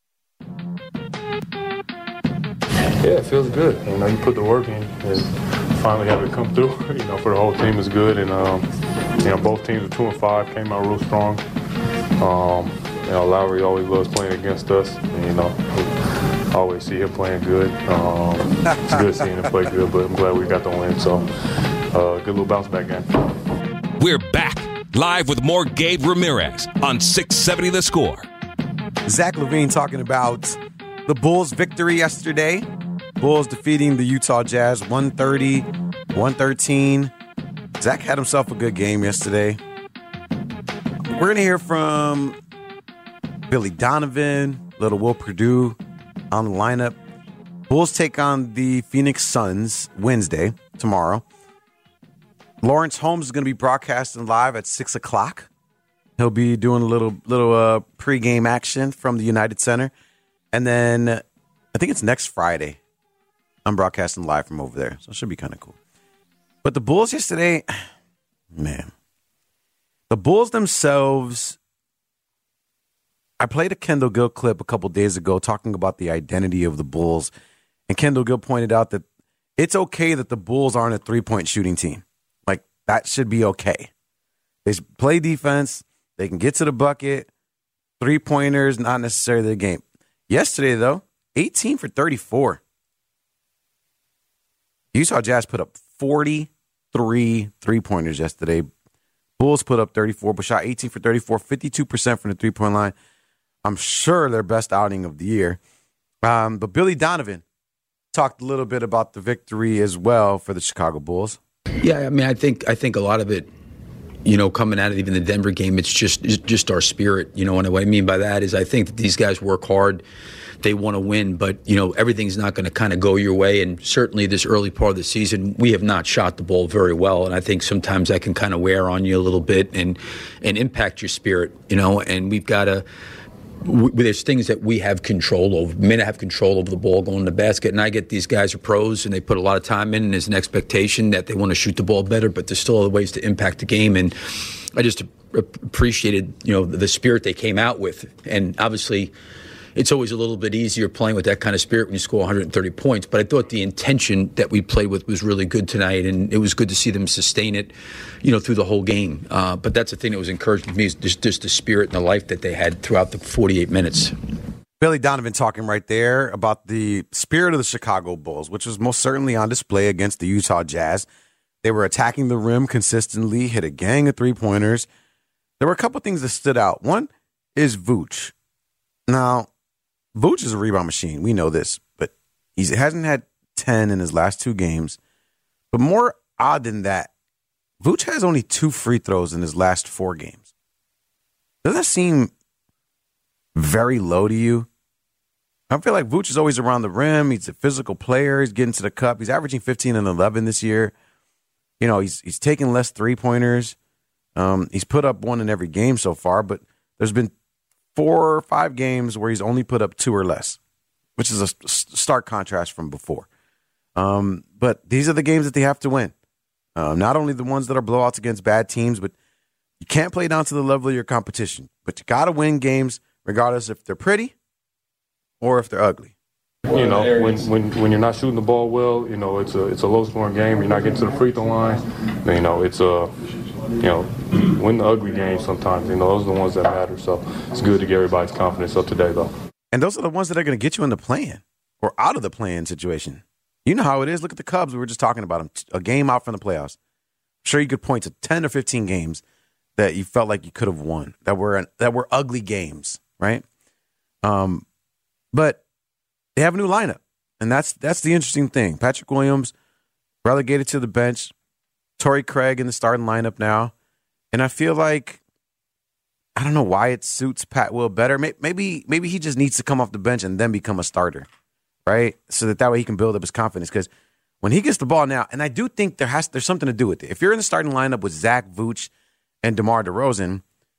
Yeah, it feels good. You know, you put the work in and finally have it come through. You know, for the whole team is good. And, um, you know, both teams are two and five, came out real strong. Um, you know, Lowry always loves playing against us. And, you know, I always see him playing good. Um, it's good seeing him play good, but I'm glad we got the win. So, uh, good little bounce back game. We're back live with more Gabe Ramirez on six seventy The Score. Zach LaVine talking about the Bulls' victory yesterday. Bulls defeating the Utah Jazz one thirty, one thirteen. Zach had himself a good game yesterday. We're going to hear from Billy Donovan, little Will Perdue on the lineup. Bulls take on the Phoenix Suns Wednesday, tomorrow. Lawrence Holmes is going to be broadcasting live at six o'clock. He'll be doing a little little uh, pregame action from the United Center. And then uh, I think it's next Friday. I'm broadcasting live from over there. So it should be kind of cool. But the Bulls yesterday, man. The Bulls themselves, I played a Kendall Gill clip a couple days ago talking about the identity of the Bulls. And Kendall Gill pointed out that it's okay that the Bulls aren't a three-point shooting team. Like, that should be okay. They play defense. They can get to the bucket. Three-pointers, not necessarily the game. Yesterday, though, eighteen for thirty-four. Utah Jazz put up forty-three three-pointers yesterday. Bulls put up thirty-four, but shot eighteen for thirty-four, fifty-two percent from the three-point line. I'm sure their best outing of the year. Um, but Billy Donovan talked a little bit about the victory as well for the Chicago Bulls. Yeah, I mean, I think I think a lot of it, you know, coming out of even the Denver game, it's just it's just our spirit. You know, and what I mean by that is I think that these guys work hard. They want to win, but, you know, everything's not going to kind of go your way. And certainly this early part of the season, we have not shot the ball very well. And I think sometimes that can kind of wear on you a little bit and, and impact your spirit, you know, and we've got to – there's things that we have control over. We may not have control over the ball going in the basket. And I get these guys are pros and they put a lot of time in and there's an expectation that they want to shoot the ball better, but there's still other ways to impact the game. And I just appreciated, you know, the spirit they came out with. And obviously – it's always a little bit easier playing with that kind of spirit when you score one hundred thirty points. But I thought the intention that we played with was really good tonight, and it was good to see them sustain it, you know, through the whole game. Uh, but that's the thing that was encouraging to me is just, just the spirit and the life that they had throughout the forty-eight minutes. Billy Donovan talking right there about the spirit of the Chicago Bulls, which was most certainly on display against the Utah Jazz. They were attacking the rim consistently, hit a gang of three-pointers. There were a couple things that stood out. One is Vooch. Now, Vooch is a rebound machine. We know this, but he hasn't had ten in his last two games. But more odd than that, Vooch has only two free throws in his last four games. Doesn't that seem very low to you? I feel like Vooch is always around the rim. He's a physical player. He's getting to the cup. He's averaging fifteen and eleven this year. You know, he's he's taking less three-pointers. Um, he's put up one in every game so far, but there's been four or five games where he's only put up two or less, which is a stark contrast from before. Um, but these are the games that they have to win. Uh, not only the ones that are blowouts against bad teams, but you can't play down to the level of your competition. But you got to win games regardless if they're pretty or if they're ugly. You know, when, when when you're not shooting the ball well, you know, it's a it's a low-scoring game. You're not getting to the free throw line. You know, it's a You know, win the ugly games sometimes. You know, those are the ones that matter. So it's good to get everybody's confidence up today, though. And those are the ones that are going to get you in the play-in or out of the play-in situation. You know how it is. Look at the Cubs. We were just talking about them. A game out from the playoffs. I'm sure you could point to ten or fifteen games that you felt like you could have won that were that were ugly games, right? Um, but they have a new lineup, and that's that's the interesting thing. Patrick Williams relegated to the bench. Torrey Craig in the starting lineup now. And I feel like, I don't know why it suits Pat Will better. Maybe maybe he just needs to come off the bench and then become a starter, right? So that that way he can build up his confidence. Because when he gets the ball now, and I do think there has there's something to do with it. If you're in the starting lineup with Zach Vooch and DeMar DeRozan,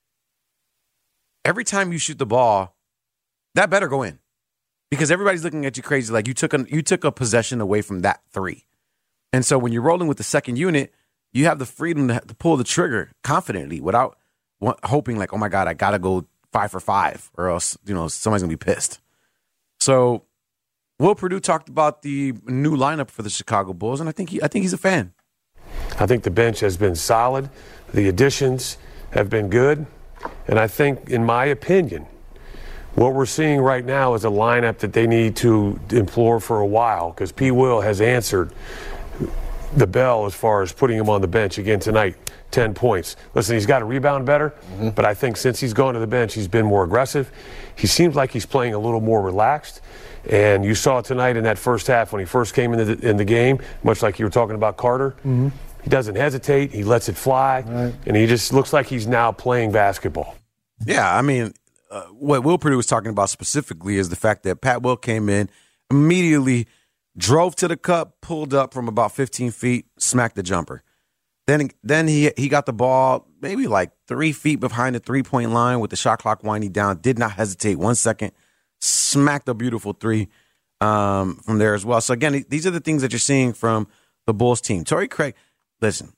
every time you shoot the ball, that better go in. Because everybody's looking at you crazy like you took a, you took a possession away from that three. And so when you're rolling with the second unit, you have the freedom to, to pull the trigger confidently without want, hoping like, oh, my God, I got to go five for five or else, you know, somebody's going to be pissed. So Will Perdue talked about the new lineup for the Chicago Bulls, and I think he, I think he's a fan. I think the bench has been solid. The additions have been good. And I think, in my opinion, what we're seeing right now is a lineup that they need to implore for a while because P. Will has answered the bell as far as putting him on the bench again tonight. ten points. Listen, he's got to rebound better, mm-hmm. but I think since he's gone to the bench, he's been more aggressive. He seems like he's playing a little more relaxed. And you saw tonight in that first half when he first came into the, in the game, much like you were talking about Carter, mm-hmm. he doesn't hesitate. He lets it fly. Right. And he just looks like he's now playing basketball. Yeah, I mean, uh, what Will Perdue was talking about specifically is the fact that Pat Will came in, immediately drove to the cup, pulled up from about fifteen feet, smacked the jumper. Then then he he got the ball maybe like three feet behind the three-point line with the shot clock winding down, did not hesitate one second, smacked a beautiful three um, from there as well. So, again, these are the things that you're seeing from the Bulls team. Torrey Craig, listen,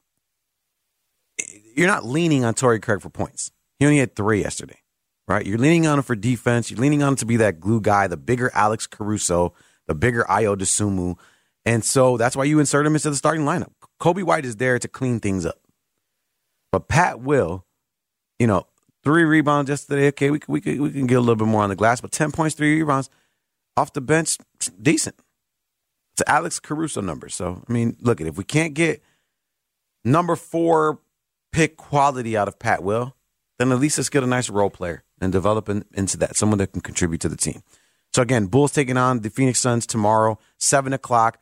you're not leaning on Torrey Craig for points. He only had three yesterday, right? You're leaning on him for defense. You're leaning on him to be that glue guy, the bigger Alex Caruso, the bigger Ayo Dosunmu. And so that's why you insert him into the starting lineup. Kobe White is there to clean things up. But Pat Will, you know, three rebounds yesterday. Okay, we, we, we can get a little bit more on the glass, but ten points, three rebounds off the bench, decent. It's Alex Caruso numbers. So, I mean, look, if we can't get number four pick quality out of Pat Will, then at least let's get a nice role player and develop in, into that, someone that can contribute to the team. So, again, Bulls taking on the Phoenix Suns tomorrow, seven o'clock.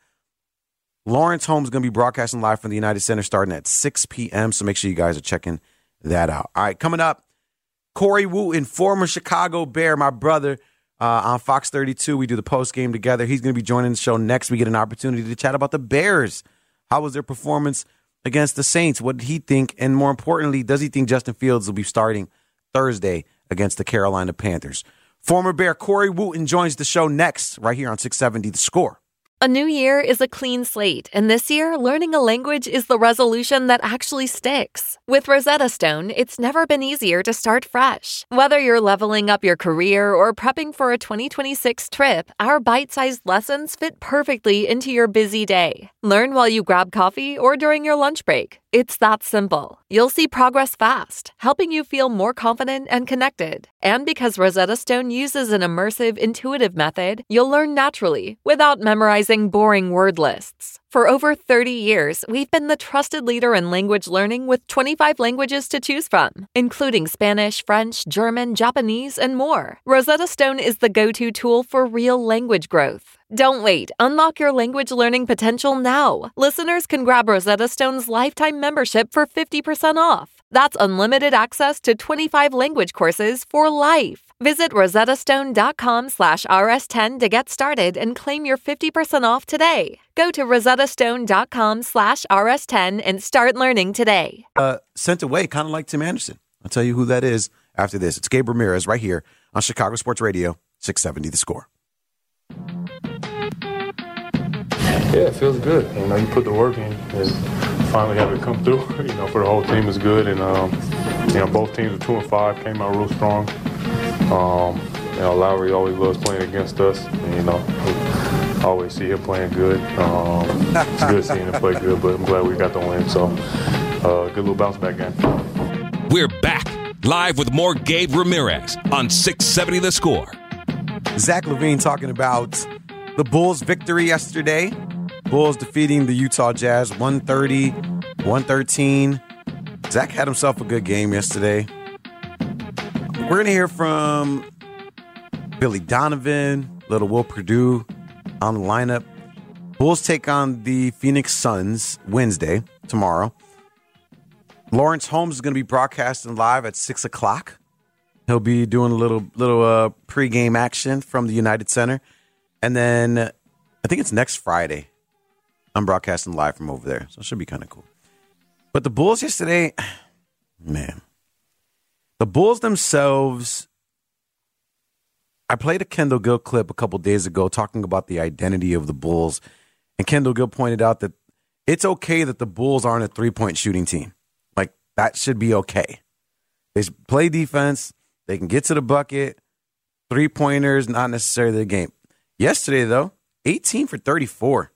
Lawrence Holmes is going to be broadcasting live from the United Center starting at six p.m., so make sure you guys are checking that out. All right, coming up, Corey Wooten, former Chicago Bear, my brother, uh, on Fox thirty-two. We do the post game together. He's going to be joining the show next. We get an opportunity to chat about the Bears. How was their performance against the Saints? What did he think? And more importantly, does he think Justin Fields will be starting Thursday against the Carolina Panthers? Former Bear Corey Wooten joins the show next, right here on six seventy The Score. A new year is a clean slate, and this year, learning a language is the resolution that actually sticks. With Rosetta Stone, it's never been easier to start fresh. Whether you're leveling up your career or prepping for a twenty twenty-six trip, our bite-sized lessons fit perfectly into your busy day. Learn while you grab coffee or during your lunch break. It's that simple. You'll see progress fast, helping you feel more confident and connected. And because Rosetta Stone uses an immersive, intuitive method, you'll learn naturally without memorizing boring word lists. For over thirty years, we've been the trusted leader in language learning with twenty-five languages to choose from, including Spanish, French, German, Japanese, and more. Rosetta Stone is the go-to tool for real language growth. Don't wait. Unlock your language learning potential now. Listeners can grab Rosetta Stone's lifetime membership for fifty percent off. That's unlimited access to twenty-five language courses for life. Visit rosettastone.com slash rs10 to get started and claim your fifty percent off today. Go to rosettastone.com slash rs10 and start learning today. Uh, sent away, kind of like Tim Anderson. I'll tell you who that is after this. It's Gabe Ramirez right here on Chicago Sports Radio, six seventy The Score. Yeah, it feels good. You know, you put the work in and finally have it come through. You know, for the whole team is good, and um, you know, both teams are two and five, came out real strong. Um, you know, Lowry always loves playing against us. And, you know, I always see him playing good. Um, it's good seeing him play good, but I'm glad we got the win. So, uh, good little bounce back game. We're back live with more Gabe Ramirez on six seventy The Score. Zach Levine talking about the Bulls' victory yesterday. Bulls defeating the Utah Jazz one thirty, one thirteen. Zach had himself a good game yesterday. We're going to hear from Billy Donovan, little Will Perdue on the lineup. Bulls take on the Phoenix Suns Wednesday, tomorrow. Lawrence Holmes is going to be broadcasting live at six o'clock. He'll be doing a little little uh, pregame action from the United Center. And then uh, I think it's next Friday. I'm broadcasting live from over there, so it should be kind of cool. But the Bulls yesterday, man, the Bulls themselves, I played a Kendall Gill clip a couple days ago talking about the identity of the Bulls, and Kendall Gill pointed out that it's okay that the Bulls aren't a three-point shooting team. Like, that should be okay. They play defense, they can get to the bucket, three-pointers, not necessarily the game. Yesterday, though, eighteen for thirty-four.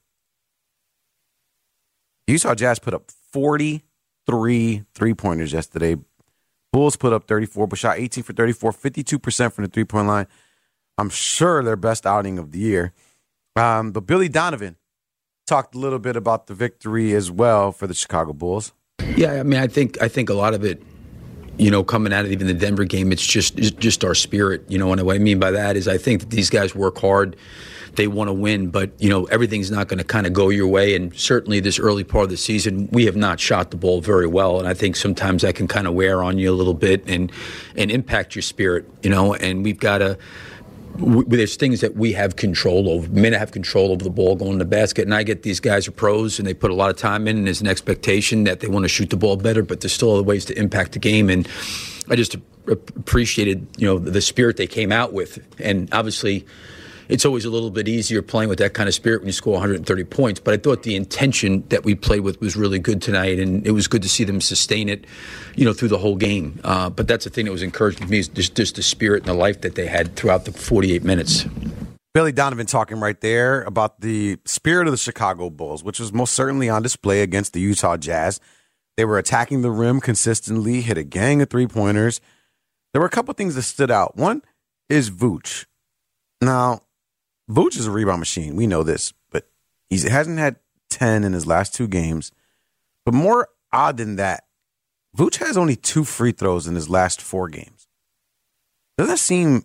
Utah Jazz put up forty-three three-pointers yesterday. Bulls put up thirty-four, but shot eighteen for thirty-four, fifty-two percent from the three-point line. I'm sure their best outing of the year. Um, but Billy Donovan talked a little bit about the victory as well for the Chicago Bulls. Yeah, I mean, I think I think a lot of it, you know, coming out of even the Denver game, it's just it's just our spirit. You know, and what I mean by that is I think that these guys work hard. They want to win, but, you know, everything's not going to kind of go your way. And certainly this early part of the season, we have not shot the ball very well. And I think sometimes that can kind of wear on you a little bit and, and impact your spirit, you know, and we've got to, w- there's things that we have control over. Men have control over the ball going to the basket. And I get these guys are pros and they put a lot of time in and there's an expectation that they want to shoot the ball better, but there's still other ways to impact the game. And I just appreciated, you know, the spirit they came out with. And obviously, it's always a little bit easier playing with that kind of spirit when you score one hundred thirty points. But I thought the intention that we played with was really good tonight, and it was good to see them sustain it, you know, through the whole game. Uh, but that's the thing that was encouraging to me is just, just the spirit and the life that they had throughout the forty-eight minutes. Billy Donovan talking right there about the spirit of the Chicago Bulls, which was most certainly on display against the Utah Jazz. They were attacking the rim consistently, hit a gang of three-pointers. There were a couple things that stood out. One is Vooch. Now, Vooch is a rebound machine. We know this, but he hasn't had ten in his last two games. But more odd than that, Vooch has only two free throws in his last four games. Doesn't that seem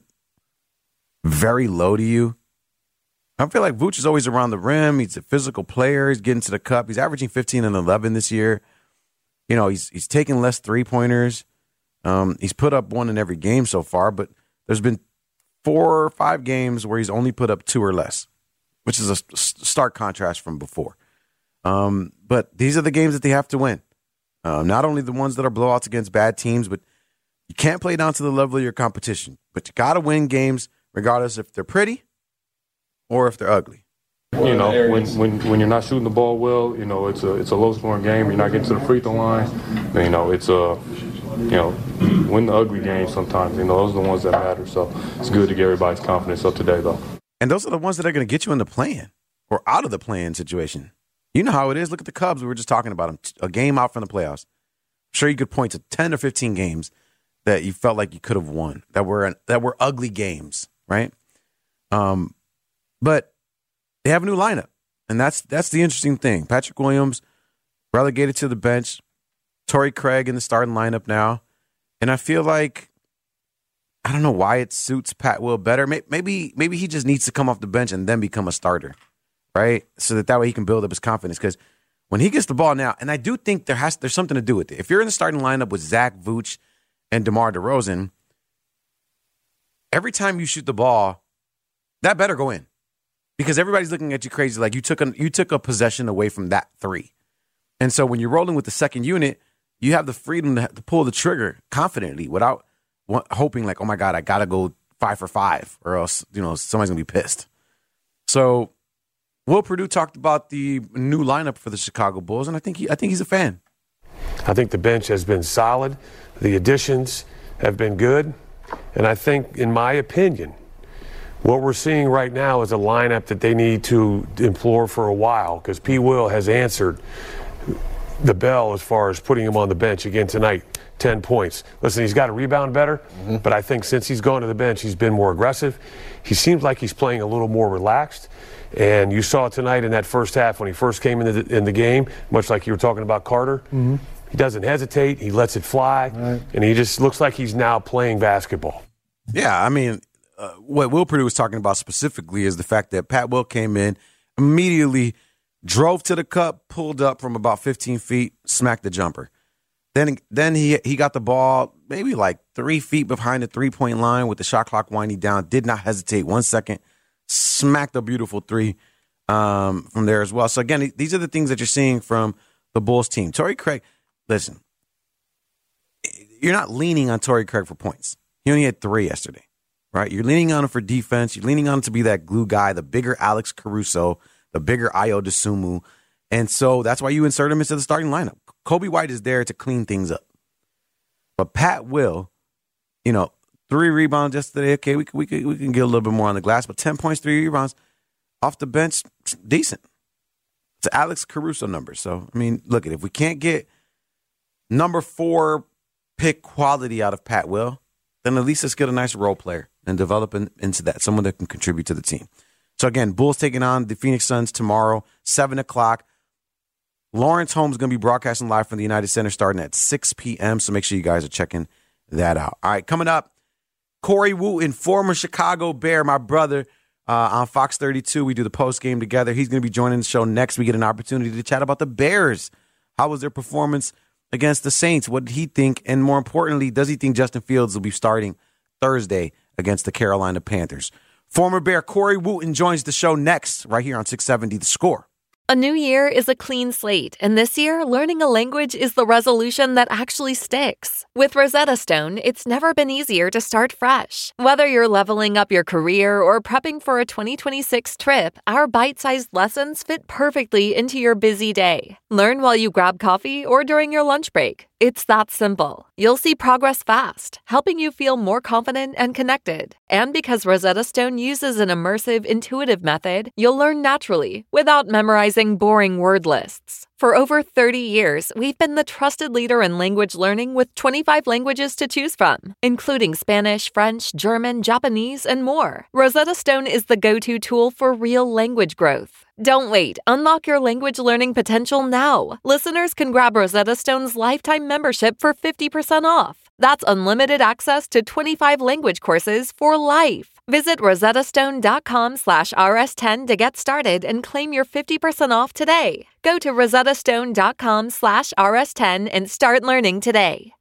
very low to you? I feel like Vooch is always around the rim. He's a physical player. He's getting to the cup. He's averaging fifteen and eleven this year. You know, he's he's taking less three-pointers. Um, he's put up one in every game so far, but there's been four or five games where he's only put up two or less, which is a stark contrast from before. Um, but these are the games that they have to win. Uh, not only the ones that are blowouts against bad teams, but you can't play down to the level of your competition. But you got to win games regardless if they're pretty or if they're ugly. You know, when, when when you're not shooting the ball well, you know, it's a it's a low-scoring game. You're not getting to the free throw line. You know, it's a, you know, win the ugly games sometimes. You know, those are the ones that matter. So it's good to get everybody's confidence up today, though. And those are the ones that are going to get you in the play-in or out of the play-in situation. You know how it is. Look at the Cubs. We were just talking about them. A game out from the playoffs. I'm sure you could point to ten or fifteen games that you felt like you could have won, that were that were ugly games, right? Um, but they have a new lineup, and that's that's the interesting thing. Patrick Williams relegated to the bench, Torrey Craig in the starting lineup now, and I feel like I don't know why it suits Pat Will better. Maybe maybe he just needs to come off the bench and then become a starter, right? So that that way he can build up his confidence. Because when he gets the ball now, and I do think there has there's something to do with it. If you're in the starting lineup with Zach Vooch and DeMar DeRozan, every time you shoot the ball, that better go in. Because everybody's looking at you crazy, like you took a, you took a possession away from that three. And so when you're rolling with the second unit, you have the freedom to, to pull the trigger confidently without hoping like, oh my God, I got to go five for five or else, you know, somebody's going to be pissed. So Will Perdue talked about the new lineup for the Chicago Bulls, and I think he, I think he's a fan. I think the bench has been solid. The additions have been good. And I think, in my opinion, what we're seeing right now is a lineup that they need to implore for a while, because P. Will has answered the bell as far as putting him on the bench again tonight. ten points. Listen, he's got to rebound better, mm-hmm. but I think since he's gone to the bench, he's been more aggressive. He seems like he's playing a little more relaxed. And you saw tonight in that first half when he first came into the, in the game, much like you were talking about Carter, mm-hmm. he doesn't hesitate. He lets it fly. Right. And he just looks like he's now playing basketball. Yeah, I mean, uh, what Will Perdue was talking about specifically is the fact that Pat Will came in, immediately drove to the cup, pulled up from about fifteen feet, smacked the jumper. Then then he he got the ball maybe like three feet behind the three-point line with the shot clock winding down, did not hesitate one second, smacked a beautiful three um, from there as well. So, again, these are the things that you're seeing from the Bulls team. Torrey Craig, listen, you're not leaning on Torrey Craig for points. He only had three yesterday, right? You're leaning on him for defense. You're leaning on him to be that glue guy, the bigger Alex Caruso, the bigger Ayo Dosunmu. And so that's why you insert him into the starting lineup. Kobe White is there to clean things up. But Pat Will, you know, three rebounds yesterday. Okay, we can, we can, we can get a little bit more on the glass, but ten points, three rebounds off the bench, decent. It's Alex Caruso numbers. So, I mean, look, if we can't get number four pick quality out of Pat Will, then at least let's get a nice role player and develop in, into that, someone that can contribute to the team. So, again, Bulls taking on the Phoenix Suns tomorrow, seven o'clock. Lawrence Holmes is going to be broadcasting live from the United Center starting at six p.m., so make sure you guys are checking that out. All right, coming up, Corey Wooten, former Chicago Bear, my brother, uh, on Fox thirty-two. We do the post game together. He's going to be joining the show next. We get an opportunity to chat about the Bears. How was their performance against the Saints? What did he think? And more importantly, does he think Justin Fields will be starting Thursday against the Carolina Panthers? Former Bear Corey Wooten joins the show next, right here on six seventy The Score. A new year is a clean slate, and this year, learning a language is the resolution that actually sticks. With Rosetta Stone, it's never been easier to start fresh. Whether you're leveling up your career or prepping for a twenty twenty-six trip, our bite-sized lessons fit perfectly into your busy day. Learn while you grab coffee or during your lunch break. It's that simple. You'll see progress fast, helping you feel more confident and connected. And because Rosetta Stone uses an immersive, intuitive method, you'll learn naturally without memorizing boring word lists. For over thirty years, we've been the trusted leader in language learning with twenty-five languages to choose from, including Spanish, French, German, Japanese, and more. Rosetta Stone is the go-to tool for real language growth. Don't wait. Unlock your language learning potential now. Listeners can grab Rosetta Stone's lifetime membership for fifty percent off. That's unlimited access to twenty-five language courses for life. Visit rosettastone.com slash rs10 to get started and claim your fifty percent off today. Go to rosettastone.com slash rs10 and start learning today.